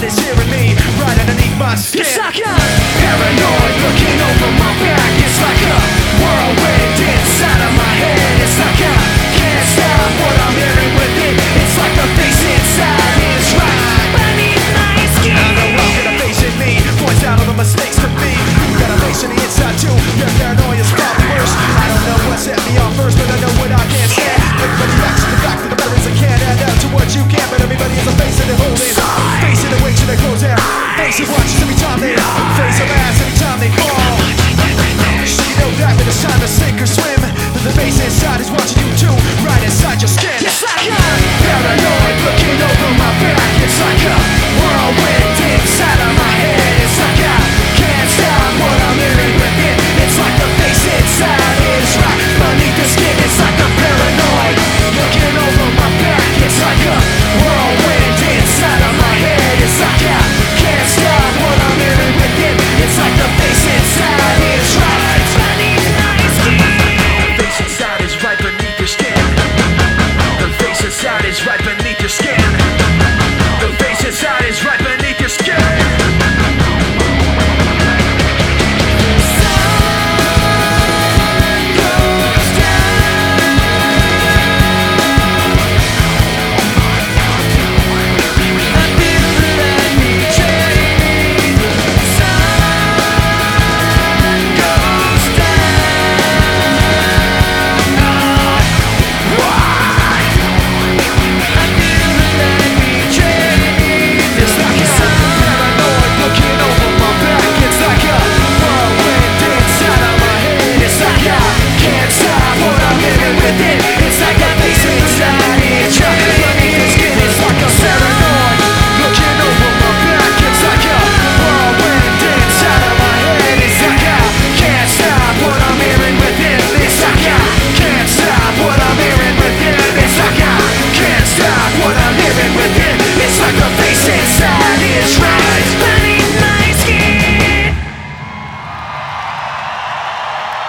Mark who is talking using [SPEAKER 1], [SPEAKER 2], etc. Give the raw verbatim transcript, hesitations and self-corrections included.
[SPEAKER 1] is hearing me right underneath my skin.
[SPEAKER 2] It's like a
[SPEAKER 1] paranoid looking over my back. It's like a whirlwind inside of my head. It's like I can't stop what I'm hearing within. It's like the face inside is right beneath my skin. I know I'm gonna face it, me points out all the mistakes to me. You got a face in the inside too. Your paranoia's probably worse. I don't know what set me off first, but I know what I can't stand. Everybody acts in the back for the memories I can't add up to what you can, but everybody has a face in the hole in. Face in the wings and they close out. Face it watches every time they face their ass every time they fall. So you know that when it's time to sink or swim, that the face inside is watching you too, right inside your skin.
[SPEAKER 2] It's like a
[SPEAKER 1] paranoid looking over my back. It's like a whirlwind inside of my head. It's like I can't stop what I'm hearing within. It's like the face inside is right beneath the skin. It's like a paranoid looking over my back. It's like a whirlwind inside of my head. It's like I can't stop what I'm hearing within. It's like the face inside is right beneath my skin. The face inside is right beneath your skin. The face inside is right beneath your skin. The face inside is right